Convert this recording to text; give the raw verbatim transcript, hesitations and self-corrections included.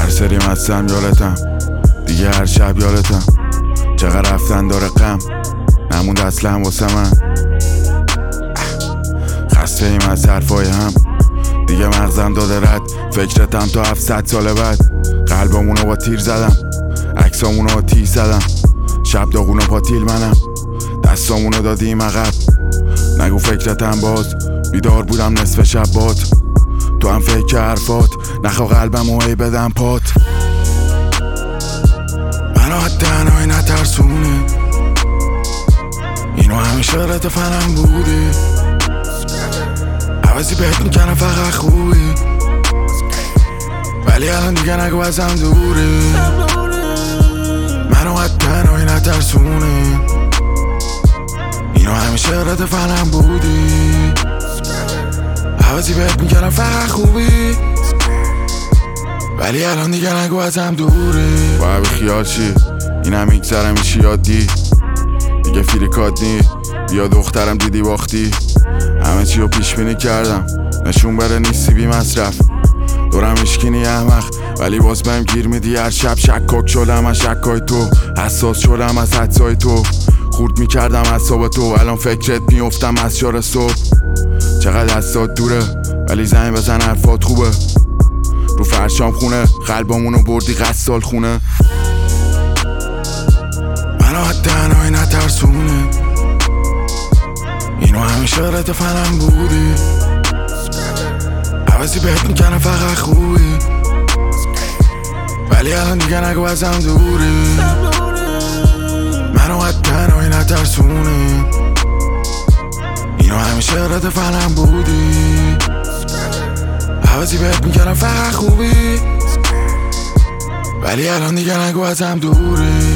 هر سری مستم یادتم، دیگه هر شب یادتم. چقدر رفتن داره غم نموند اصلا واسه من. خسته ایم از حرفای هم، دیگه مغزم داده رد. فکرتم تا هفتصد سال بعد. قلبمونو با تیر زدم، عکسامونو با تیر زدم. شب داغونو پاتیل منم، دستامونو دادیم عقب. نگو فکرتم باز، بیدار بودم نصف شب باد. تو هم فکر حرفات، نخوا قلبمو هی بدم پات. منو از تنهایی نترسونه، اینو همیشه رد فنم بودی. عوضی بهت میکنم فقط خوبی، ولی الان دیگه نگو ازم دوری. منو از تنهایی نترسونه، اینو همیشه رد فنم بودی. عوضی بهت میکنم فقط خوبی، ولی الان دیگه نگو ازم دوری. باید خیال چی اینم میگذرم ایشی یادی. دیگه فیریکات نی بیا دخترم دیدی باختی. همه چی رو پیش بینی کردم، نشون بره نیستی بی مصرف. دورم اشکینی احمق ولی باز بهم گیر میدی. هر شب شکاک شدم از شکای تو، حساس شدم از حدسای تو. خورد میکردم اعصاب تو، الان فکرت میافتم از چهار صبح. چقدر دستات دوره ولی زنگ بزن حرفات خوبه. رو فرشام خونه قلبامونو بردی غسال خونه. منو از تنهایی نترسونه، اینو همیشه رد فنم بودی. عوضی بهت میکنم فقط خوبی، ولی الان دیگه نگو ازم دوری. منو از تنهایی نترسونه، اینو همیشه رد فنم بودی. عوضی بهت میکنم فقط خوبی، ولی الان دیگه نگو ازم دوری.